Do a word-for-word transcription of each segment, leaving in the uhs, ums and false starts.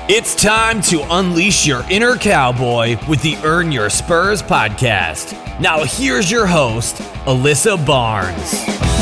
It's time to unleash your inner cowboy with the Earn Your Spurs podcast. Now here's your host, Alyssa Barnes.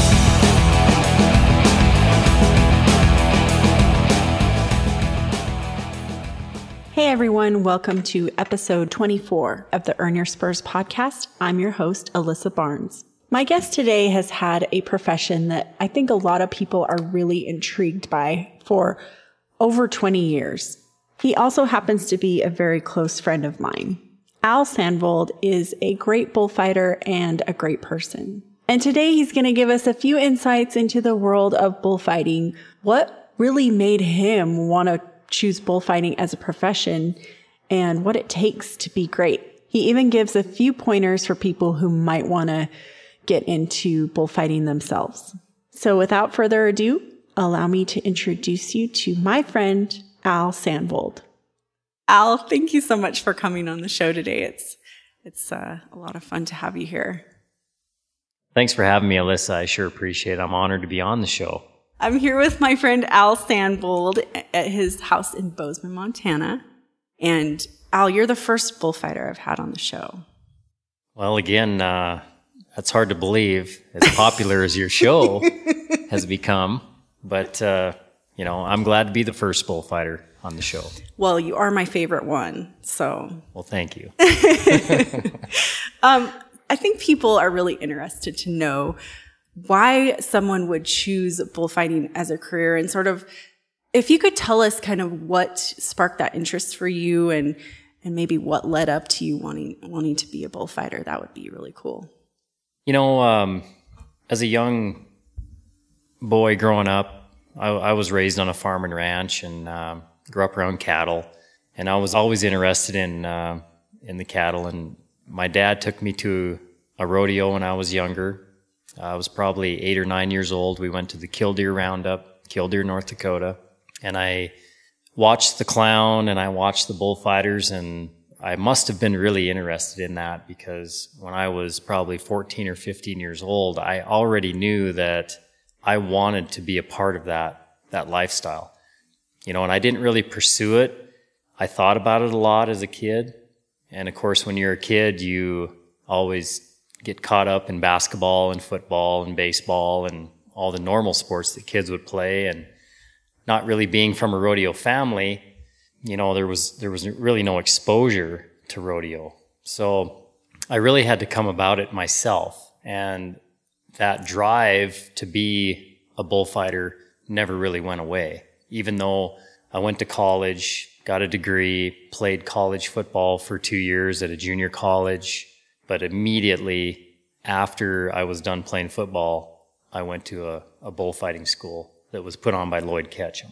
Hey everyone, welcome to episode twenty-four of the Earn Your Spurs podcast. I'm your host, Alyssa Barnes. My guest today has had a profession that I think a lot of people are really intrigued by for over twenty years. He also happens to be a very close friend of mine. Al Sandvold is a great bullfighter and a great person. And today he's going to give us a few insights into the world of bullfighting, what really made him want to choose bullfighting as a profession, and what it takes to be great. He even gives a few pointers for people who might want to get into bullfighting themselves. So without further ado, allow me to introduce you to my friend, Al Sandvold. Al, thank you so much for coming on the show today. It's it's uh, a lot of fun to have you here. Thanks for having me, Alyssa. I sure appreciate it. I'm honored to be on the show. I'm here with my friend Al Sandvold at his house in Bozeman, Montana. And Al, you're the first bullfighter I've had on the show. Well, again, uh, that's hard to believe, as popular as your show has become. But, uh, you know, I'm glad to be the first bullfighter on the show. Well, you are my favorite one, so. Well, thank you. um, I think people are really interested to know why someone would choose bullfighting as a career, and sort of, if you could tell us kind of what sparked that interest for you, and and maybe what led up to you wanting wanting to be a bullfighter, that would be really cool. You know, um, as a young boy growing up, I, I was raised on a farm and ranch, and um, grew up around cattle, and I was always interested in uh, in the cattle. And my dad took me to a rodeo when I was younger. I was probably eight or nine years old. We went to the Killdeer Roundup, Killdeer, North Dakota, and I watched the clown and I watched the bullfighters, and I must have been really interested in that because when I was probably fourteen or fifteen years old, I already knew that I wanted to be a part of that, that lifestyle. You know, and I didn't really pursue it. I thought about it a lot as a kid. And of course, when you're a kid, you always get caught up in basketball and football and baseball and all the normal sports that kids would play. And not really being from a rodeo family, you know, there was there was really no exposure to rodeo. So I really had to come about it myself. And that drive to be a bullfighter never really went away. Even though I went to college, got a degree, played college football for two years at a junior college, but immediately after I was done playing football, I went to a, a bullfighting school that was put on by Lloyd Ketchum.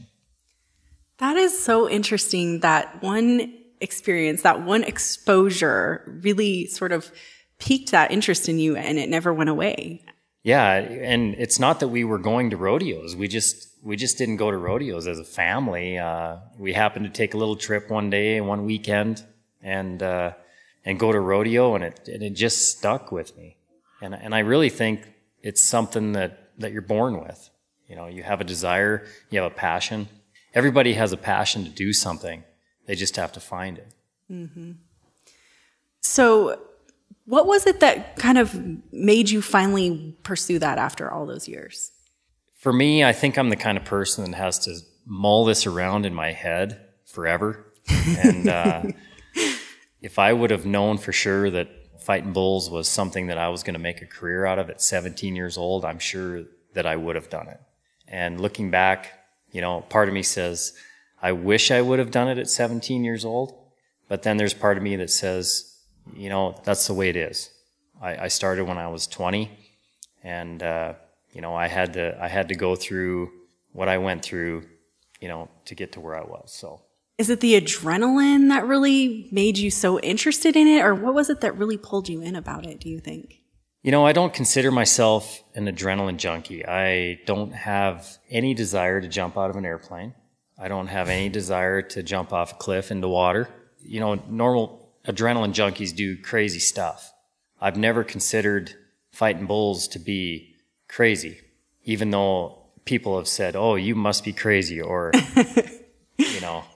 That is so interesting. That one experience, that one exposure really sort of piqued that interest in you, and it never went away. Yeah, and it's not that we were going to rodeos. We just we just didn't go to rodeos as a family. Uh, we happened to take a little trip one day, one weekend, and uh, and go to rodeo, and it and it just stuck with me. And and I really think it's something that, that you're born with. You know, you have a desire, you have a passion. Everybody has a passion to do something. They just have to find it. Mm-hmm. So what was it that kind of made you finally pursue that after all those years? For me, I think I'm the kind of person that has to mull this around in my head forever. And uh, if I would have known for sure that fighting bulls was something that I was going to make a career out of at seventeen years old, I'm sure that I would have done it. And looking back, you know, part of me says, I wish I would have done it at seventeen years old. But then there's part of me that says, you know, that's the way it is. I, I started when I was twenty, and uh, you know, I had to I had to go through what I went through, you know, to get to where I was. So, is it the adrenaline that really made you so interested in it, or what was it that really pulled you in about it, do you think? You know, I don't consider myself an adrenaline junkie. I don't have any desire to jump out of an airplane. I don't have any desire to jump off a cliff into water. You know, normal adrenaline junkies do crazy stuff. I've never considered fighting bulls to be crazy, even though people have said, oh, you must be crazy, or, you know,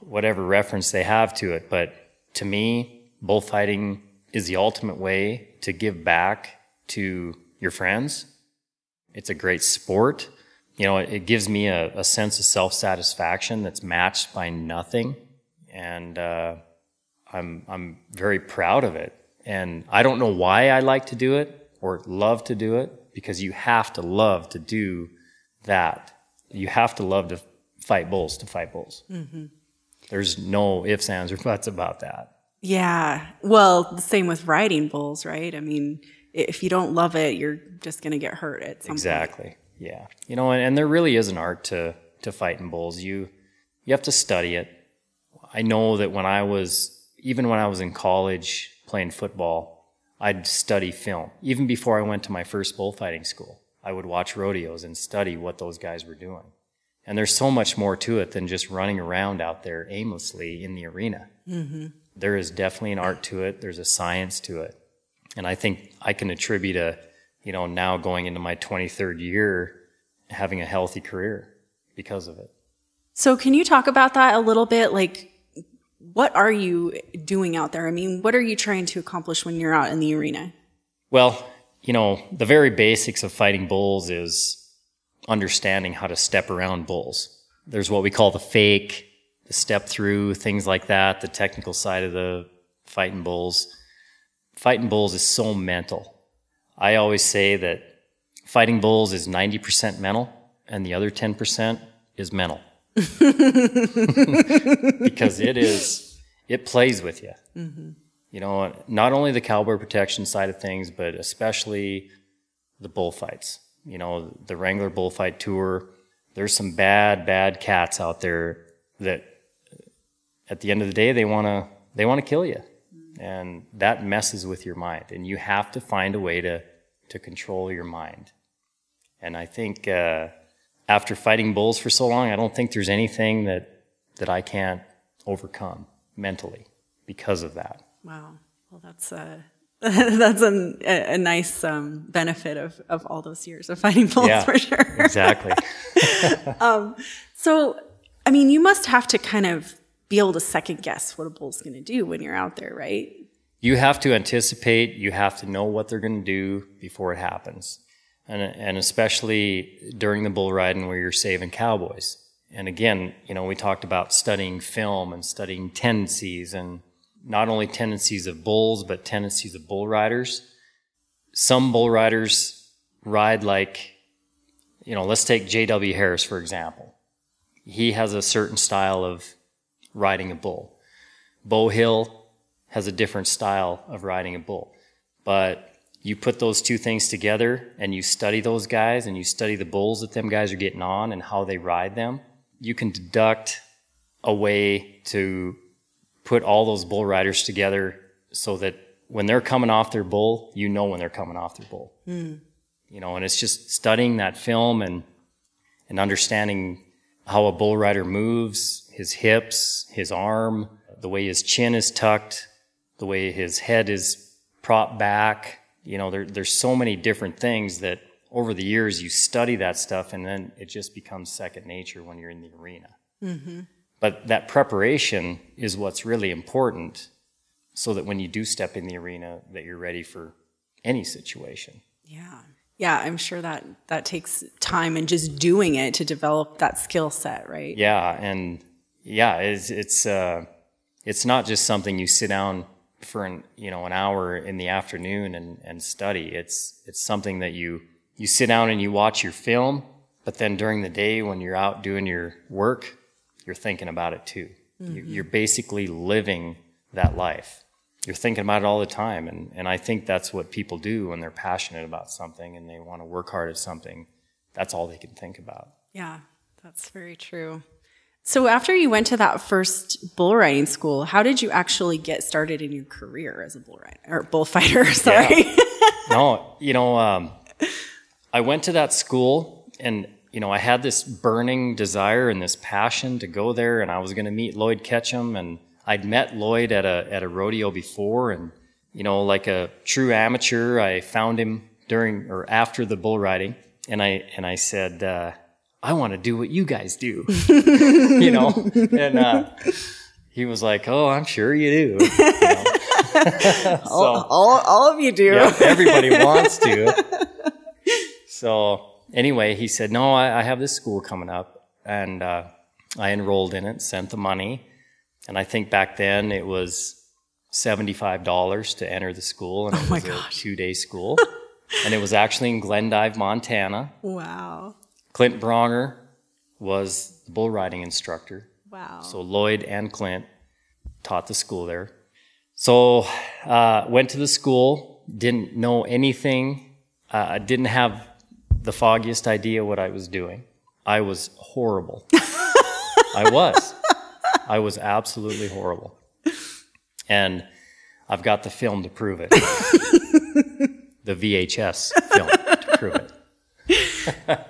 whatever reference they have to it. But to me, bullfighting is the ultimate way to give back to your friends. It's a great sport. You know, it, it gives me a, a sense of self-satisfaction that's matched by nothing. And uh, I'm I'm very proud of it. And I don't know why I like to do it or love to do it, because you have to love to do that. You have to love to fight bulls to fight bulls. Mm-hmm. There's no ifs, ands, or buts about that. Yeah. Well, the same with riding bulls, right? I mean, if you don't love it, you're just going to get hurt at some exactly. point. Yeah. You know, and, and there really is an art to, to fighting bulls. You, you have to study it. I know that when I was, even when I was in college playing football, I'd study film. Even before I went to my first bullfighting school, I would watch rodeos and study what those guys were doing. And there's so much more to it than just running around out there aimlessly in the arena. Mm-hmm. There is definitely an art to it. There's a science to it. And I think I can attribute a, you know, now going into my twenty-third year, having a healthy career because of it. So can you talk about that a little bit? Like, what are you doing out there? I mean, what are you trying to accomplish when you're out in the arena? Well, you know, the very basics of fighting bulls is understanding how to step around bulls. There's what we call the fake, the step through, things like that, the technical side of the fighting bulls. Fighting bulls is so mental. I always say that fighting bulls is ninety percent mental and the other ten percent is mental. Because it is, it plays with you. Mm-hmm. You know, not only the cowboy protection side of things, but especially the bullfights. You know, the Wrangler Bullfight Tour, there's some bad, bad cats out there that at the end of the day, they want to, they want to kill you. And that messes with your mind. And you have to find a way to, to control your mind. And I think, uh, after fighting bulls for so long, I don't think there's anything that, that I can't overcome mentally because of that. Wow. Well, that's a, that's a, a nice um, benefit of, of all those years of fighting bulls, yeah, for sure. Exactly. um, so, I mean, you must have to kind of be able to second guess what a bull's going to do when you're out there, right? You have to anticipate. You have to know what they're going to do before it happens. And, and especially during the bull riding where you're saving cowboys. And again, you know, we talked about studying film and studying tendencies, and not only tendencies of bulls, but tendencies of bull riders. Some bull riders ride like, you know, let's take J W Harris, for example. He has a certain style of riding a bull. Beau Hill has a different style of riding a bull. But you put those two things together and you study those guys and you study the bulls that them guys are getting on and how they ride them, you can deduct a way to put all those bull riders together so that when they're coming off their bull, you know when they're coming off their bull. Mm. You know, and it's just studying that film and and understanding how a bull rider moves, his hips, his arm, the way his chin is tucked, the way his head is propped back. You know, there, there's so many different things that over the years you study that stuff and then it just becomes second nature when you're in the arena. Mm-hmm. But that preparation is what's really important so that when you do step in the arena that you're ready for any situation. Yeah. Yeah, I'm sure that that takes time and just doing it to develop that skill set, right? Yeah, and yeah, it's it's uh, it's not just something you sit down for an you know an hour in the afternoon and, and study. It's it's something that you you sit down and you watch your film, but then during the day when you're out doing your work, you're thinking about it too. Mm-hmm. You're basically living that life. You're thinking about it all the time, and, and I think that's what people do when they're passionate about something and they want to work hard at something. That's all they can think about. Yeah, that's very true. So after you went to that first bull riding school, how did you actually get started in your career as a bull rider or bullfighter? Sorry. Yeah. No, you know, um, I went to that school and, you know, I had this burning desire and this passion to go there, and I was going to meet Lloyd Ketchum, and I'd met Lloyd at a, at a rodeo before, and, you know, like a true amateur, I found him during or after the bull riding, and I, and I said, uh, I want to do what you guys do, you know, and, uh, he was like, "Oh, I'm sure you do." You know? so, all, all, all of you do. Yeah, everybody wants to. So anyway, he said, "No, I, I have this school coming up," and uh, I enrolled in it, sent the money, and I think back then it was seventy-five dollars to enter the school, and it oh was my a gosh. two-day school, and it was actually in Glendive, Montana. Wow. Clint Bronger was the bull riding instructor. Wow. So Lloyd and Clint taught the school there. So uh, went to the school, didn't know anything. I uh, didn't have the foggiest idea what I was doing. I was horrible. I was. I was absolutely horrible. And I've got the film to prove it. The V H S film to prove it.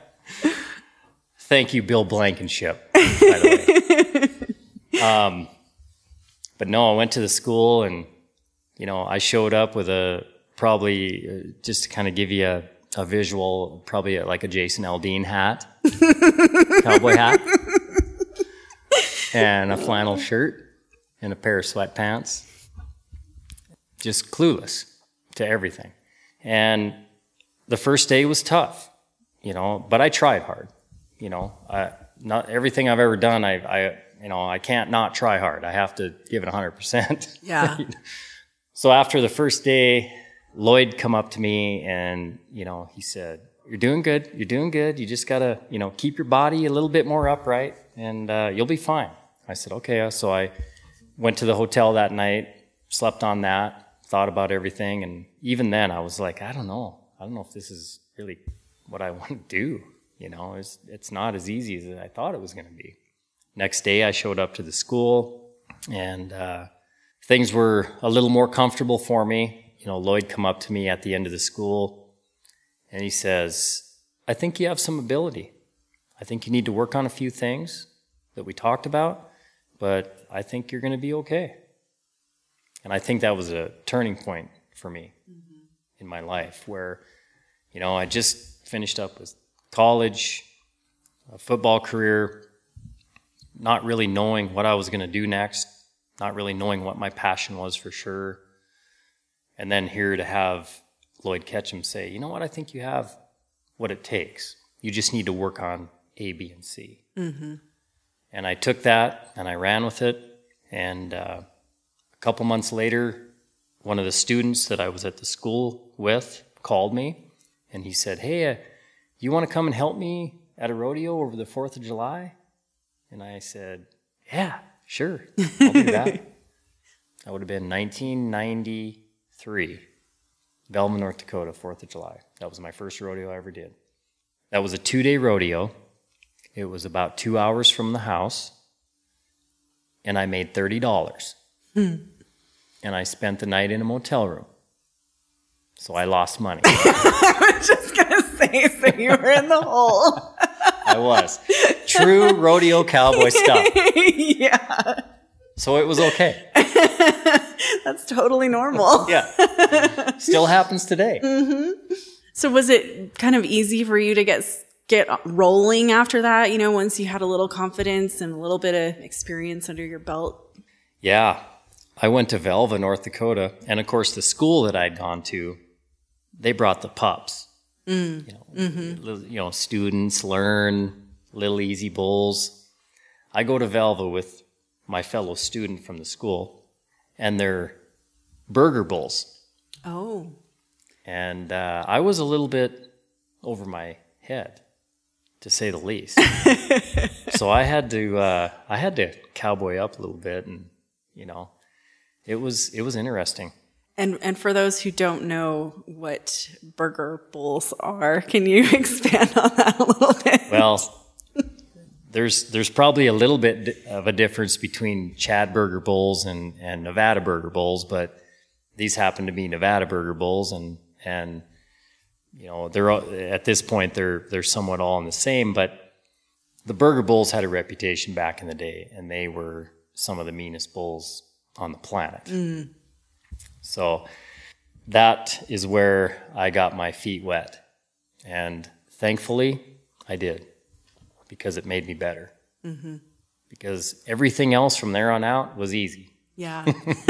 Thank you, Bill Blankenship, by the way. Um, but no, I went to the school and, you know, I showed up with a, probably, uh, just to kind of give you a, a visual, probably a, like a Jason Aldean hat, cowboy hat, and a flannel shirt and a pair of sweatpants. Just clueless to everything. And the first day was tough, you know, but I tried hard. You know, I, not everything I've ever done, I, I, you know, I can't not try hard. I have to give it one hundred percent. Yeah. So after the first day, Lloyd come up to me and, you know, he said, "You're doing good. You're doing good. You just got to, you know, keep your body a little bit more upright and uh, you'll be fine." I said, "Okay." So I went to the hotel that night, slept on that, thought about everything. And even then I was like, I don't know. I don't know if this is really what I want to do. You know, it's, it's not as easy as I thought it was going to be. Next day, I showed up to the school, and uh, things were a little more comfortable for me. You know, Lloyd come up to me at the end of the school, and he says, "I think you have some ability. I think you need to work on a few things that we talked about, but I think you're going to be okay." And I think that was a turning point for me mm-hmm. in my life, where, you know, I just finished up with college, a football career, not really knowing what I was going to do next, not really knowing what my passion was for sure. And then here to have Lloyd Ketchum say, "You know what, I think you have what it takes. You just need to work on A, B, and C." Mm-hmm. And I took that and I ran with it. And uh, a couple months later, one of the students that I was at the school with called me and he said, "Hey, uh, you want to come and help me at a rodeo over the fourth of July? And I said, "Yeah, sure, I'll do that." That would have been nineteen ninety-three, Velma, North Dakota, fourth of July. That was my first rodeo I ever did. That was a two-day rodeo. It was about two hours from the house, and I made thirty dollars. Hmm. And I spent the night in a motel room. So I lost money. I was just going to say, so you were in the hole. I was. True rodeo cowboy stuff. Yeah. So it was okay. That's totally normal. Yeah. Still happens today. Mm-hmm. So was it kind of easy for you to get get rolling after that, you know, once you had a little confidence and a little bit of experience under your belt? Yeah. I went to Velva, North Dakota, and of course the school that I'd gone to, they brought the pups. Mm. You know, mm-hmm. little, you know, students learn, little easy bulls. I go to Velva with my fellow student from the school, and they're burger bulls. Oh. And uh, I was a little bit over my head, to say the least. So I had to, uh, I had to cowboy up a little bit, and you know, it was it was interesting. And and for those who don't know what burger bulls are, can you expand on that a little bit? Well, there's there's probably a little bit of a difference between Chad burger bulls and, and Nevada burger bulls, but these happen to be Nevada burger bulls, and and you know they're at this point they're they're somewhat all in the same. But the burger bulls had a reputation back in the day, and they were some of the meanest bulls on the planet. Mm. So that is where I got my feet wet. And thankfully, I did, because it made me better. Mm-hmm. because everything else from there on out was easy. Yeah.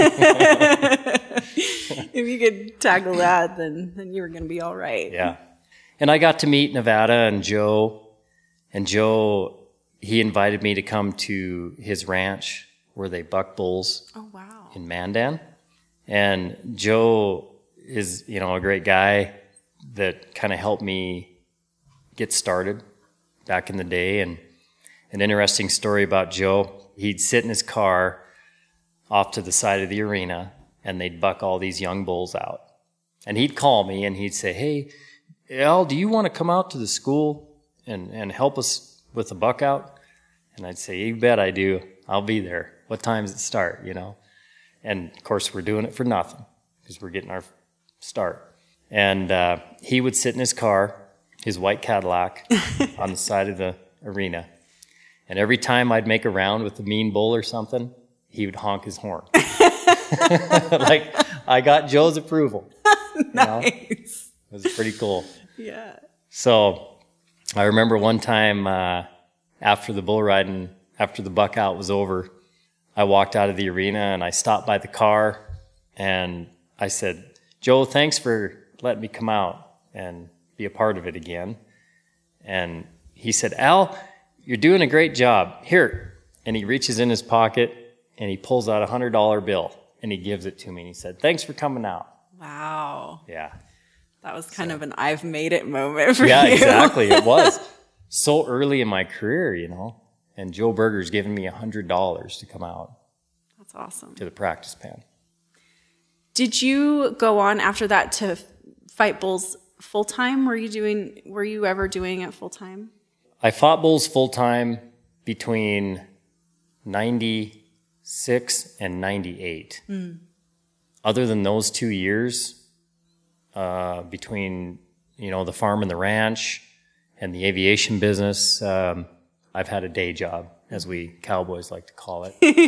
If you could tackle that, then, then you were going to be all right. Yeah. And I got to meet Nevada and Joe. And Joe, he invited me to come to his ranch where they buck bulls. Oh, wow. In Mandan. And Joe is, you know, a great guy that kind of helped me get started back in the day. And an interesting story about Joe, he'd sit in his car off to the side of the arena, and they'd buck all these young bulls out. And he'd call me and he'd say, "Hey, Al, do you want to come out to the school and, and help us with the buck out?" And I'd say, "You bet I do. I'll be there. What time does it start?" You know? And of course, we're doing it for nothing because we're getting our start. And uh, he would sit in his car, his white Cadillac, on the side of the arena. And every time I'd make a round with a mean bull or something, he would honk his horn. Like, I got Joe's approval. Nice. You know? It was pretty cool. Yeah. So I remember one time uh, after the bull riding, after the buck out was over, I walked out of the arena and I stopped by the car and I said, "Joe, thanks for letting me come out and be a part of it again." And he said, "Al, you're doing a great job. Here." And he reaches in his pocket and he pulls out a one hundred dollar bill and he gives it to me. And he said, "Thanks for coming out." Wow. Yeah. That was kind so. of an I've made it moment for yeah, you. Yeah, exactly. It was so early in my career, you know. And Joe Berger's giving me one hundred dollars to come out. That's awesome. To the practice pen. Did you go on after that to fight bulls full time? Were you doing? Were you ever doing it full time? I fought bulls full time between ninety-six and ninety-eight. Mm. Other than those two years, uh, between you know the farm and the ranch and the aviation business, um, I've had a day job, as we cowboys like to call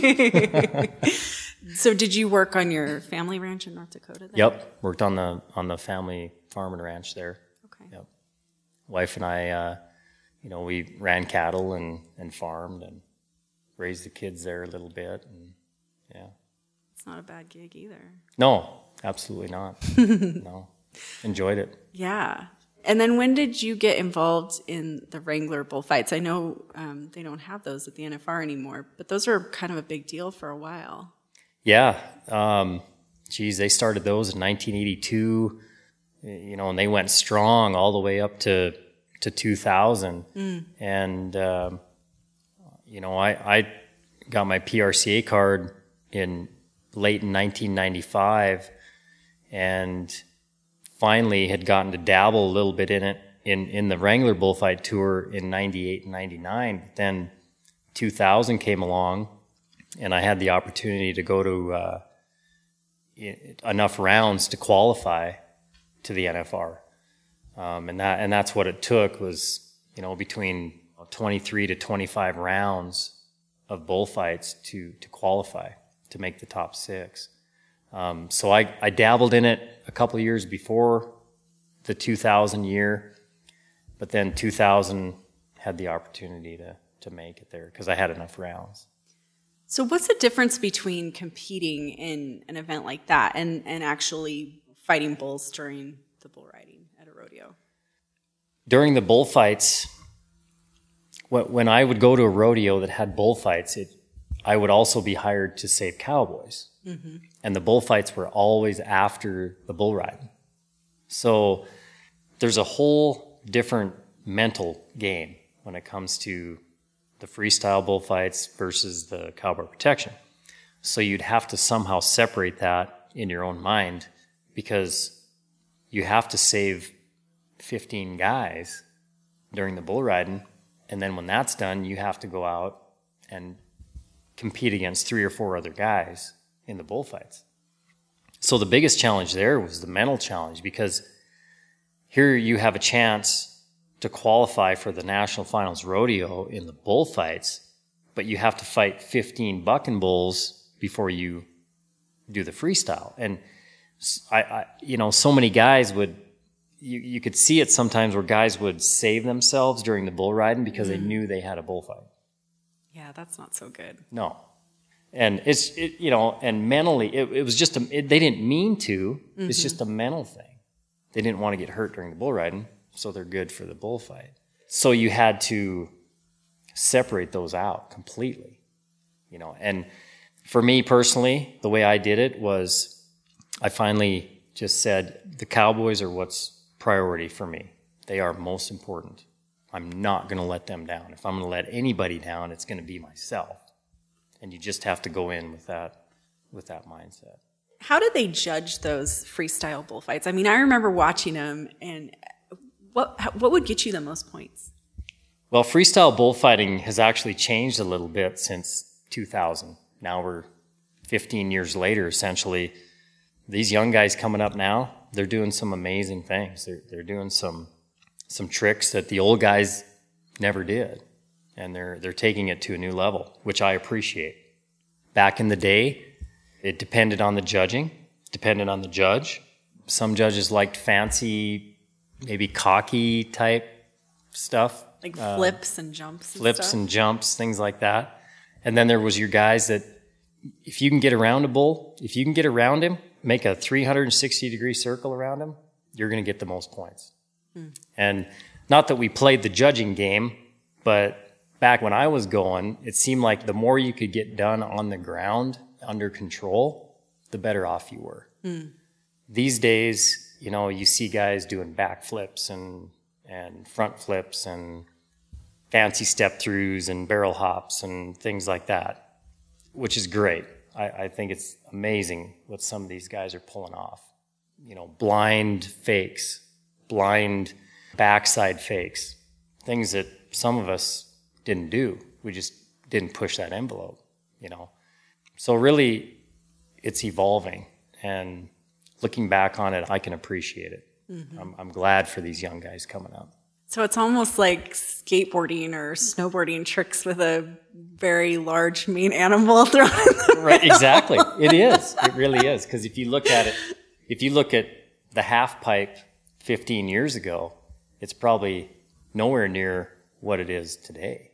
it. So did you work on your family ranch in North Dakota then? Yep. Worked on the on the family farm and ranch there. Okay. Yep. Wife and I, uh, you know, we ran cattle and, and farmed and raised the kids there a little bit. And yeah. It's not a bad gig either. No, absolutely not. No. Enjoyed it. Yeah. And then when did you get involved in the Wrangler bullfights? I know um, they don't have those at the N F R anymore, but those were kind of a big deal for a while. Yeah. Um, geez, they started those in nineteen eighty-two, you know, and they went strong all the way up to, to two thousand. Mm. And, um, you know, I, I got my P R C A card in late in nineteen ninety-five and finally had gotten to dabble a little bit in it in, in the Wrangler Bullfight Tour in ninety-eight and ninety-nine. Then two thousand came along, and I had the opportunity to go to uh, enough rounds to qualify to the N F R. Um, and that and that's what it took was, you know, between twenty-three to twenty-five rounds of bullfights to, to qualify, to make the top six. Um, so I, I dabbled in it a couple of years before the two thousand year, but then two thousand had the opportunity to, to make it there because I had enough rounds. So what's the difference between competing in an event like that and, and actually fighting bulls during the bull riding at a rodeo? During the bullfights, when I would go to a rodeo that had bullfights, it, I would also be hired to save cowboys. Mm-hmm. And the bullfights were always after the bull riding. So there's a whole different mental game when it comes to the freestyle bullfights versus the cowboy protection. So you'd have to somehow separate that in your own mind because you have to save fifteen guys during the bull riding. And then when that's done, you have to go out and compete against three or four other guys in the bullfights. So the biggest challenge there was the mental challenge because here you have a chance to qualify for the National Finals Rodeo in the bullfights, but you have to fight fifteen bucking bulls before you do the freestyle. And I, I you know, so many guys would, you, you could see it sometimes where guys would save themselves during the bull riding because mm-hmm. they knew they had a bullfight. Yeah, Yeah, that's not so good. No. And it's, it, you know, and mentally, it, it was just, a, it, they didn't mean to. Mm-hmm. It's just a mental thing. They didn't want to get hurt during the bull riding, so they're good for the bullfight. So you had to separate those out completely, you know. And for me personally, the way I did it was I finally just said, the Cowboys are what's priority for me. They are most important. I'm not going to let them down. If I'm going to let anybody down, it's going to be myself. And you just have to go in with that, with that mindset. How did they judge those freestyle bullfights? I mean, I remember watching them, and what what would get you the most points? Well, freestyle bullfighting has actually changed a little bit since two thousand. Now we're fifteen years later, essentially. These young guys coming up now, they're doing some amazing things. They're they're doing some some tricks that the old guys never did. And they're they're taking it to a new level, which I appreciate. Back in the day, it depended on the judging, depended on the judge. Some judges liked fancy, maybe cocky type stuff. Like flips uh, and jumps and Flips stuff. and jumps, things like that. And then there was your guys that, if you can get around a bull, if you can get around him, make a three hundred sixty degree circle around him, you're going to get the most points. Hmm. And not that we played the judging game, but back when I was going, it seemed like the more you could get done on the ground, under control, the better off you were. Mm. These days, you know, you see guys doing back flips and, and front flips and fancy step throughs and barrel hops and things like that, which is great. I, I think it's amazing what some of these guys are pulling off. You know, blind fakes, blind backside fakes, things that some of us didn't do. We just didn't push that envelope, you know. So really, it's evolving. And looking back on it, I can appreciate it. Mm-hmm. I'm, I'm glad for these young guys coming up. So it's almost like skateboarding or snowboarding tricks with a very large, mean animal thrown in the Right, exactly. It is. It really is. Because if you look at it, if you look at the half pipe fifteen years ago, it's probably nowhere near what it is today.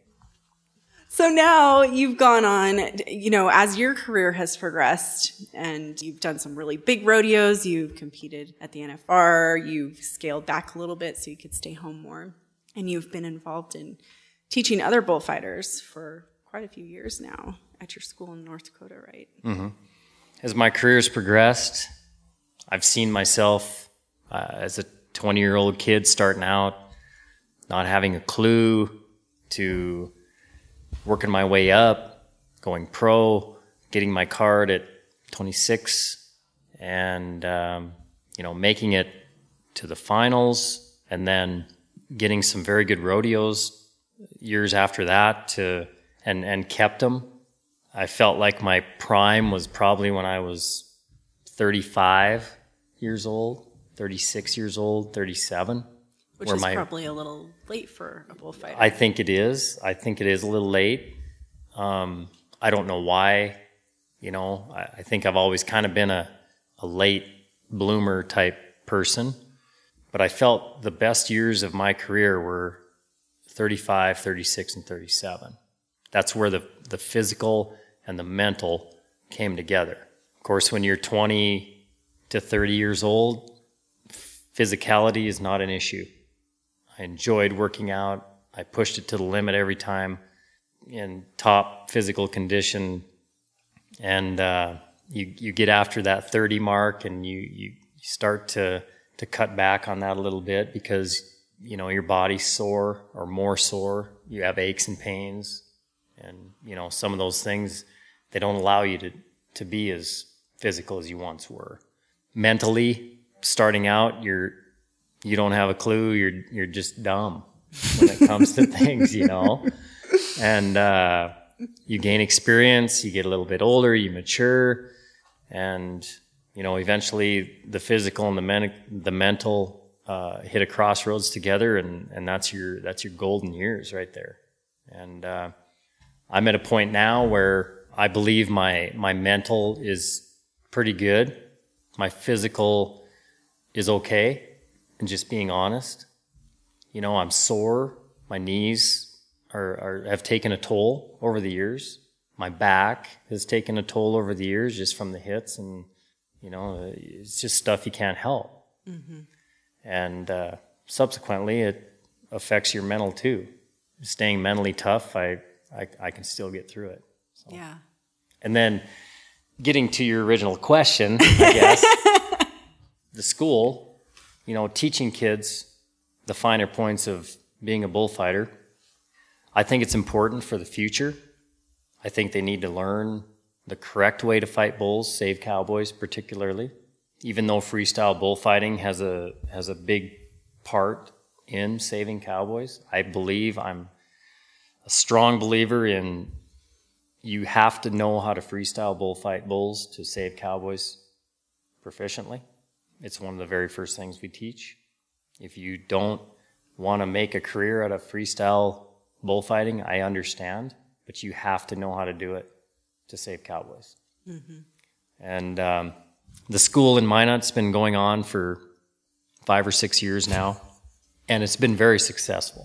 So now you've gone on, you know, as your career has progressed and you've done some really big rodeos, you've competed at the N F R, you've scaled back a little bit so you could stay home more, and you've been involved in teaching other bullfighters for quite a few years now at your school in North Dakota, right? Mm-hmm. As my career's progressed, I've seen myself uh, as a twenty-year-old kid starting out, not having a clue, to working my way up, going pro, getting my card at twenty-six, and um, you know, making it to the finals, and then getting some very good rodeos years after that, to and and kept them. I felt like my prime was probably when I was thirty-five years old, thirty-six years old, thirty-seven. Which is my, probably a little late for a bullfighter. I think it is. I think it is a little late. Um, I don't know why. You know, I, I think I've always kind of been a, a late bloomer type person. But I felt the best years of my career were thirty-five, thirty-six, and thirty-seven. That's where the, the physical and the mental came together. Of course, when you're twenty to thirty years old, physicality is not an issue. I enjoyed working out. I pushed it to the limit every time in top physical condition. And uh, you you get after that thirty mark, and you, you start to, to cut back on that a little bit because, you know, your body's sore or more sore. You have aches and pains. And, you know, some of those things, they don't allow you to, to be as physical as you once were. Mentally, starting out, you're you don't have a clue. You're you're just dumb when it comes to things, you know. And uh, you gain experience. You get a little bit older. You mature, and you know, eventually the physical and the men- the mental uh, hit a crossroads together, and, and that's your that's your golden years right there. And uh, I'm at a point now where I believe my my mental is pretty good. My physical is okay. And just being honest, you know, I'm sore, my knees are, are have taken a toll over the years. My back has taken a toll over the years just from the hits, and you know, it's just stuff you can't help. Mm-hmm. And uh, subsequently, it affects your mental too. Staying mentally tough, I I, I can still get through it. So. Yeah. And then getting to your original question, I guess, the school, you know, teaching kids the finer points of being a bullfighter, I think it's important for the future. I think they need to learn the correct way to fight bulls, save cowboys particularly. Even though freestyle bullfighting has a has a big part in saving cowboys, I believe I'm a strong believer in you have to know how to freestyle bullfight bulls to save cowboys proficiently. It's one of the very first things we teach. If you don't want to make a career out of freestyle bullfighting, I understand, but you have to know how to do it to save cowboys. Mm-hmm. And um, the school in Minot's been going on for five or six years now, and it's been very successful.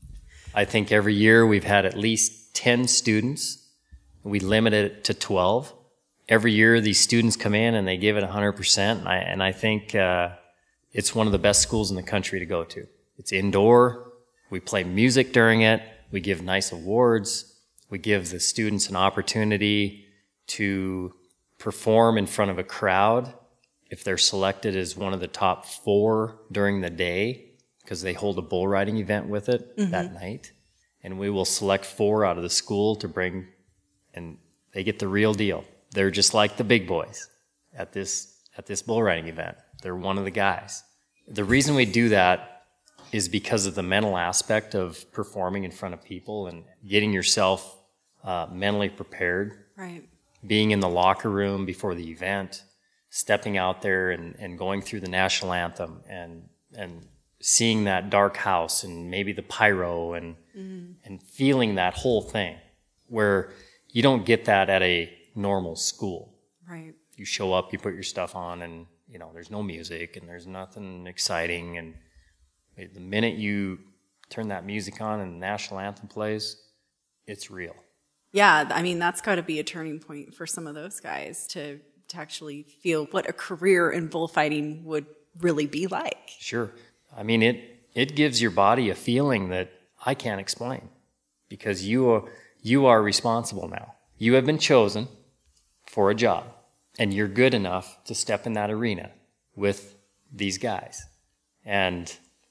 I think every year we've had at least ten students. We limit it to twelve. Every year these students come in and they give it one hundred percent, and I, and I think uh, it's one of the best schools in the country to go to. It's indoor. We play music during it. We give nice awards. We give the students an opportunity to perform in front of a crowd if they're selected as one of the top four during the day, because they hold a bull riding event with it mm-hmm. that night. And we will select four out of the school to bring, and they get the real deal. They're just like the big boys at this at this bull riding event. They're one of the guys. The reason we do that is because of the mental aspect of performing in front of people and getting yourself uh, mentally prepared. Right. Being in the locker room before the event, stepping out there and, and going through the national anthem and and seeing that dark house and maybe the pyro and mm-hmm. and feeling that whole thing, where you don't get that at a normal school. Right. You show up, you put your stuff on, and you know there's no music and there's nothing exciting. And the minute you turn that music on and the national anthem plays, it's real. Yeah, I mean that's got to be a turning point for some of those guys to to actually feel what a career in bullfighting would really be like. Sure. I mean, it it gives your body a feeling that I can't explain, because you are you are responsible now. You have been chosen for a job, and you're good enough to step in that arena with these guys. And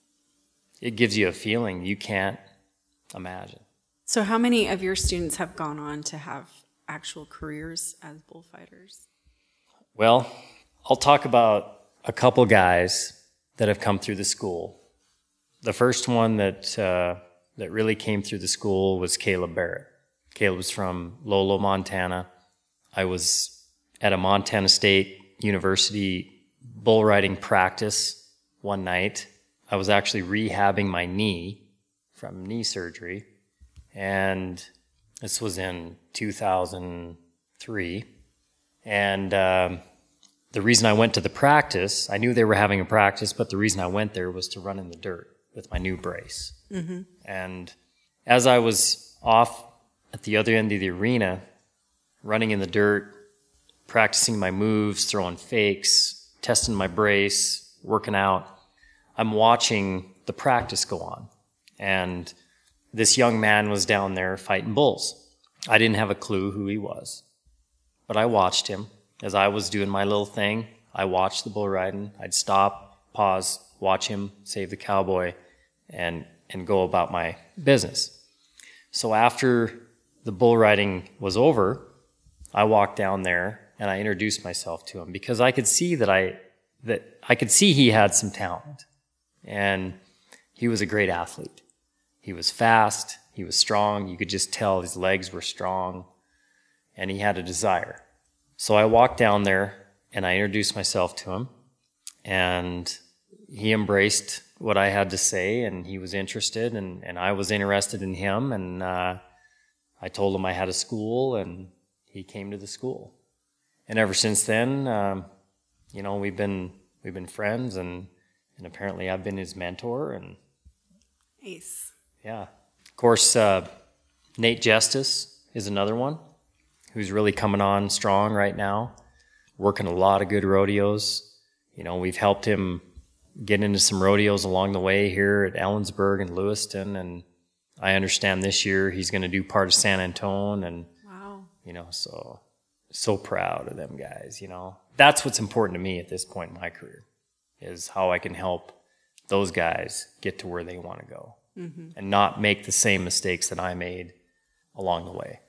it gives you a feeling you can't imagine. So how many of your students have gone on to have actual careers as bullfighters? Well, I'll talk about a couple guys that have come through the school. The first one that uh, that really came through the school was Caleb Barrett. Caleb was from Lolo, Montana. I was at a Montana State University bull riding practice one night. I was actually rehabbing my knee from knee surgery, and this was in two thousand three. And um, the reason I went to the practice, I knew they were having a practice, but the reason I went there was to run in the dirt with my new brace. Mm-hmm. And as I was off at the other end of the arena, running in the dirt, practicing my moves, throwing fakes, testing my brace, working out, I'm watching the practice go on. And this young man was down there fighting bulls. I didn't have a clue who he was, but I watched him. As I was doing my little thing, I watched the bull riding. I'd stop, pause, watch him save the cowboy, and and go about my business. So after the bull riding was over, I walked down there and I introduced myself to him, because I could see that I that I could see he had some talent, and he was a great athlete. He was fast, he was strong. You could just tell his legs were strong, and he had a desire. So I walked down there and I introduced myself to him, and he embraced what I had to say, and he was interested, and, and I was interested in him, and uh, I told him I had a school, and he came to the school. And ever since then, um, you know, we've been we've been friends, and, and apparently I've been his mentor. And nice. Yeah. Of course, uh, Nate Justice is another one who's really coming on strong right now, working a lot of good rodeos. You know, we've helped him get into some rodeos along the way here at Ellensburg and Lewiston, and I understand this year he's going to do part of San Antone, and wow, you know, so so proud of them guys. You know, that's what's important to me at this point in my career, is how I can help those guys get to where they want to go, mm-hmm. and not make the same mistakes that I made along the way.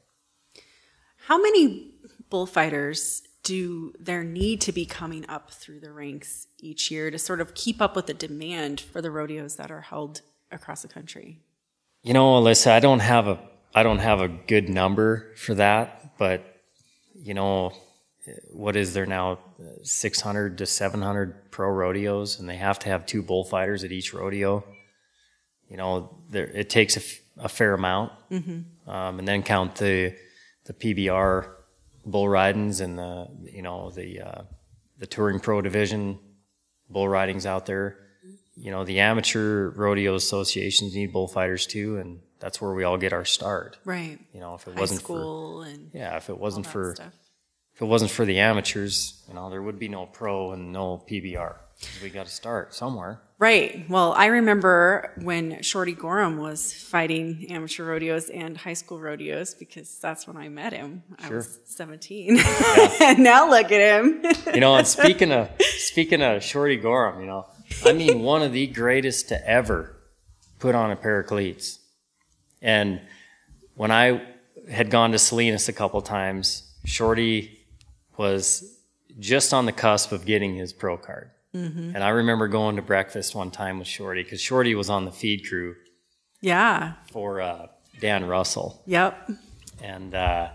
How many bullfighters do there need to be coming up through the ranks each year to sort of keep up with the demand for the rodeos that are held across the country? You know, Alyssa, I don't have a I don't have a good number for that, but you know, what is there now? six hundred to seven hundred pro rodeos, and they have to have two bullfighters at each rodeo. You know, there it takes a, f- a fair amount, mm-hmm. um, and then count the the P B R bull ridings and the you know the uh, the touring pro division bull ridings out there. You know, the amateur rodeo associations need bullfighters too, and that's where we all get our start. Right. You know, if it High wasn't school for and yeah, if it wasn't for stuff. if it wasn't for the amateurs, you know, there would be no pro and no P B R. We got to start somewhere. Right. Well, I remember when Shorty Gorham was fighting amateur rodeos and high school rodeos, because that's when I met him. I Sure. was seventeen. Yeah. And now look at him. You know, and speaking of speaking of Shorty Gorham, you know, I mean, one of the greatest to ever put on a pair of cleats. And when I had gone to Salinas a couple times, Shorty was just on the cusp of getting his pro card. Mm-hmm. And I remember going to breakfast one time with Shorty, because Shorty was on the feed crew. Yeah. For uh, Dan Russell. Yep. And uh,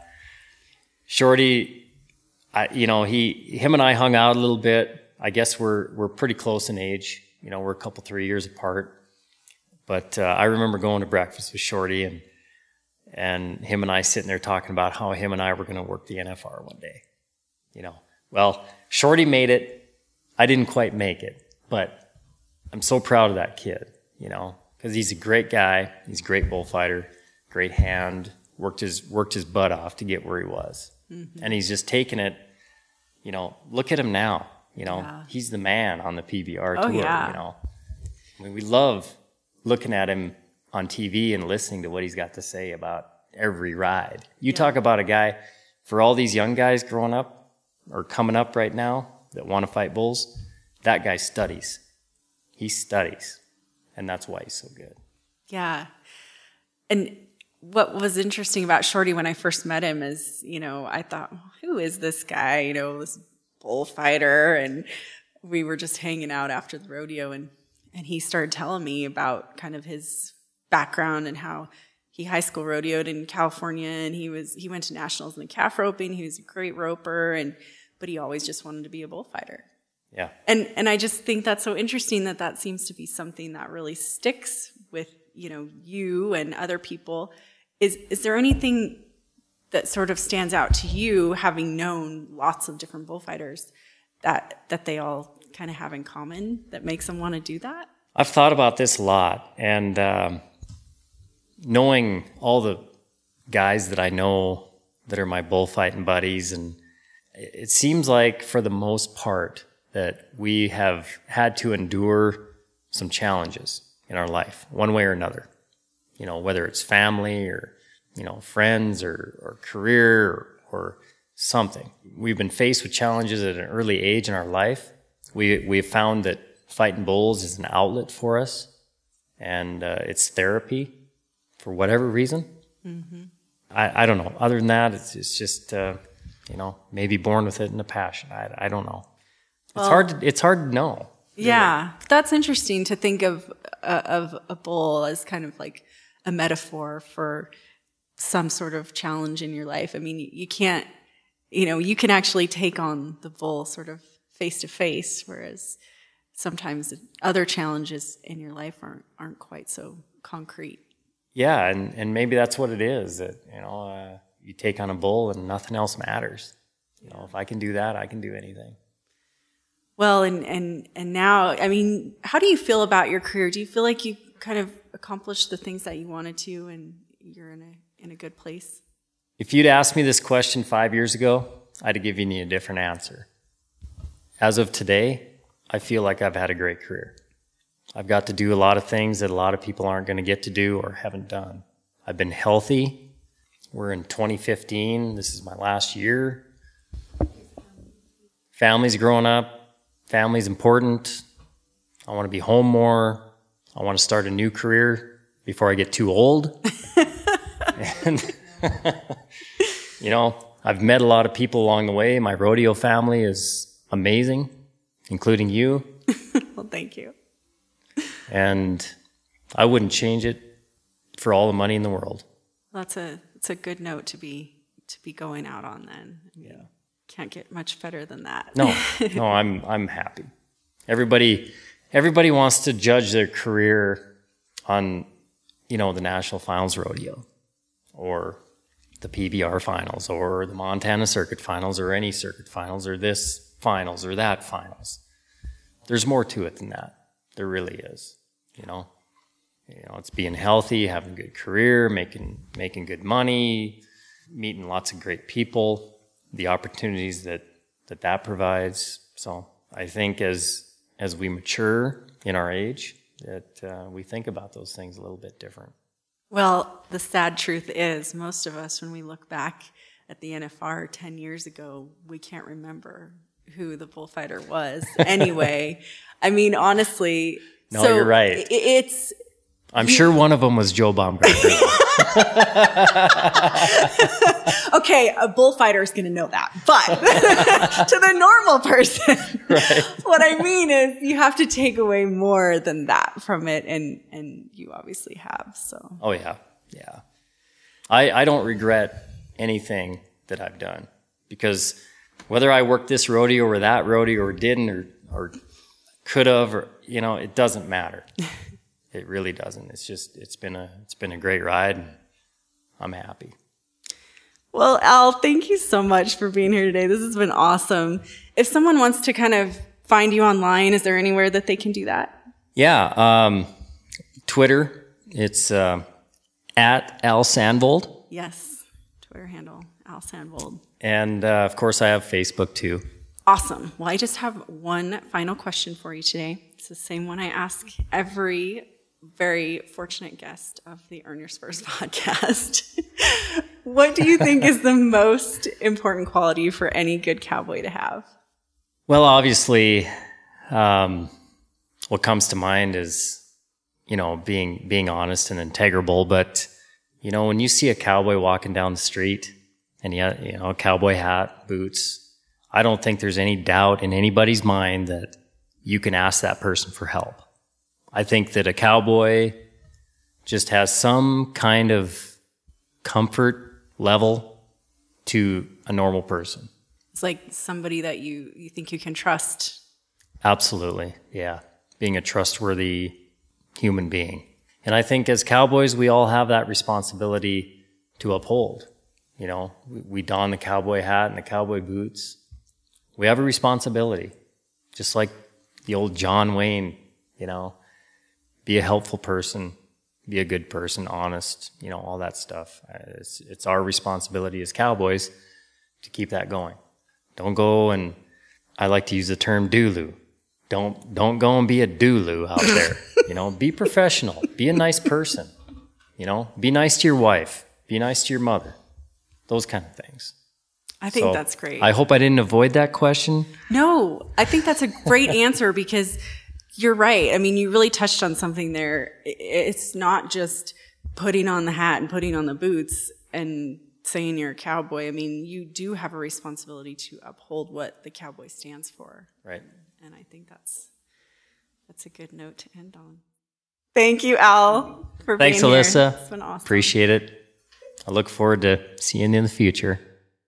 Shorty, I, you know, he, him and I hung out a little bit. I guess we're we're pretty close in age. You know, we're a couple, three years apart. But uh, I remember going to breakfast with Shorty, and and him and I sitting there talking about how him and I were going to work the N F R one day. You know, well, Shorty made it. I didn't quite make it, but I'm so proud of that kid, you know, because he's a great guy. He's a great bullfighter, great hand, worked his worked his butt off to get where he was. Mm-hmm. And he's just taken it, you know, look at him now. You know, yeah. He's the man on the P B R oh, tour, yeah. you know. I mean, we love looking at him on T V and listening to what he's got to say about every ride. You yeah. talk about a guy, for all these young guys growing up or coming up right now that want to fight bulls, that guy studies. He studies. And that's why he's so good. Yeah. And what was interesting about Shorty when I first met him is, you know, I thought, well, who is this guy? You know, this bullfighter. And we were just hanging out after the rodeo, and, and he started telling me about kind of his background and how he high school rodeoed in California, and he was he went to nationals in the calf roping. He was a great roper, and but he always just wanted to be a bullfighter. Yeah. And and I just think that's so interesting that that seems to be something that really sticks with, you know, you and other people. Is is there anything that sort of stands out to you, having known lots of different bullfighters, that that they all kind of have in common that makes them want to do that? I've thought about this a lot, and um, knowing all the guys that I know that are my bullfighting buddies, and it seems like for the most part that we have had to endure some challenges in our life, one way or another. You know, whether it's family or, you know, friends or, or career or, or something. We've been faced with challenges at an early age in our life. We we have found that fighting bulls is an outlet for us, and uh, it's therapy for whatever reason. Mm-hmm. I, I don't know. Other than that, it's, it's just, uh, you know, maybe born with it in a passion. I, I don't know. It's well, hard. To, it's hard to know. Yeah, really. That's interesting to think of uh, of a bull as kind of like a metaphor for some sort of challenge in your life. I mean, you, you can't, you know, you can actually take on the bull sort of face to face, whereas sometimes other challenges in your life aren't aren't quite so concrete. Yeah, and, and maybe that's what it is, that, you know, uh, you take on a bull and nothing else matters. You know, if I can do that, I can do anything. Well, and, and, and now, I mean, how do you feel about your career? Do you feel like you kind of accomplished the things that you wanted to, and you're in a in a good place? If you'd asked me this question five years ago, I'd have given you a different answer. As of today, I feel like I've had a great career. I've got to do a lot of things that a lot of people aren't going to get to do or haven't done. I've been healthy. We're in twenty fifteen. This is my last year. Family's growing up. Family's important. I want to be home more. I want to start a new career before I get too old. And, you know, I've met a lot of people along the way. My rodeo family is amazing, including you. Well, thank you. And I wouldn't change it for all the money in the world. That's a it's a good note to be to be going out on then. I mean, Yeah. Can't get much better than that. No, no, I'm I'm happy. Everybody everybody wants to judge their career on, you know, the National Finals Rodeo or the P B R Finals or the Montana Circuit Finals or any Circuit Finals or this Finals or that Finals. There's more to it than that. There really is. You know, you know, it's being healthy, having a good career, making making good money, meeting lots of great people, the opportunities that that, that provides. So I think as as we mature in our age, that uh, we think about those things a little bit different. Well, the sad truth is most of us, when we look back at the N F R ten years ago, we can't remember who the bullfighter was anyway. I mean, honestly. No, so you're right. It, it's. I'm you, sure one of them was Joe Baumgartner. Okay, a bullfighter is going to know that. But to the normal person, right. What I mean is you have to take away more than that from it. And, and you obviously have. So. Oh, yeah. Yeah. I, I don't regret anything that I've done because whether I worked this rodeo or that rodeo or didn't or, or could have, or, you know, it doesn't matter. It really doesn't. It's just, it's been a, it's been a great ride and I'm happy. Well, Al, thank you so much for being here today. This has been awesome. If someone wants to kind of find you online, is there anywhere that they can do that? Yeah. Um, Twitter, it's, uh, at Al Sandvold. Yes. Twitter handle, Al Sandvold. And, uh, of course I have Facebook too. Awesome. Well, I just have one final question for you today. It's the same one I ask every very fortunate guest of the Earn Your Spurs podcast. What do you think is the most important quality for any good cowboy to have? Well, obviously, um, what comes to mind is, you know, being being honest and integrable. But, you know, when you see a cowboy walking down the street and he had, you know, a cowboy hat, boots, I don't think there's any doubt in anybody's mind that you can ask that person for help. I think that a cowboy just has some kind of comfort level to a normal person. It's like somebody that you, you think you can trust. Absolutely, yeah. Being a trustworthy human being. And I think as cowboys, we all have that responsibility to uphold. You know, we, we don the cowboy hat and the cowboy boots. We have a responsibility, just like the old John Wayne, you know, be a helpful person, be a good person, honest, you know, all that stuff. It's, it's our responsibility as cowboys to keep that going. Don't go and, I like to use the term dooloo. Don't, don't go and be a dooloo out there. You know, be professional, be a nice person, you know, be nice to your wife, be nice to your mother, those kind of things. I think so, that's great. I hope I didn't avoid that question. No, I think that's a great answer because you're right. I mean, you really touched on something there. It's not just putting on the hat and putting on the boots and saying you're a cowboy. I mean, you do have a responsibility to uphold what the cowboy stands for. Right. And I think that's that's a good note to end on. Thank you, Al, for Thanks, being here. Alyssa. It's been awesome. Appreciate it. I look forward to seeing you in the future.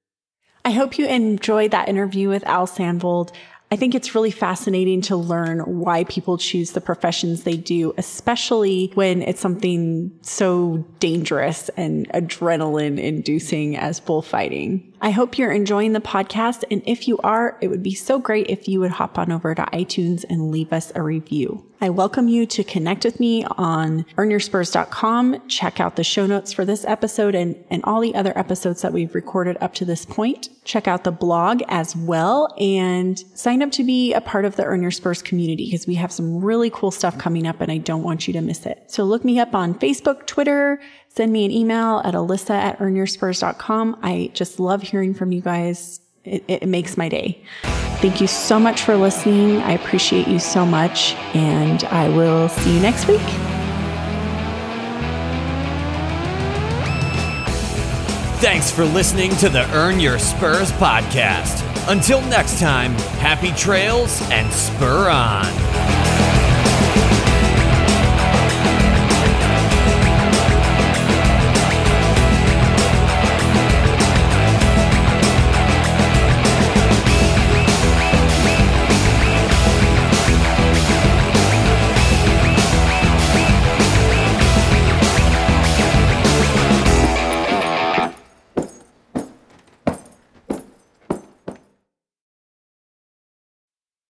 I hope you enjoyed that interview with Al Sandvold. I think it's really fascinating to learn why people choose the professions they do, especially when it's something so dangerous and adrenaline inducing as bullfighting. I hope you're enjoying the podcast. And if you are, it would be so great if you would hop on over to iTunes and leave us a review. I welcome you to connect with me on earn your spurs dot com. Check out the show notes for this episode and, and all the other episodes that we've recorded up to this point. Check out the blog as well and sign up to be a part of the Earn Your Spurs community because we have some really cool stuff coming up and I don't want you to miss it. So look me up on Facebook, Twitter, send me an email at alyssa at earn your spurs dot com. I just love hearing from you guys. It, it makes my day. Thank you so much for listening. I appreciate you so much, and I will see you next week. Thanks for listening to the Earn Your Spurs podcast. Until next time, happy trails and spur on.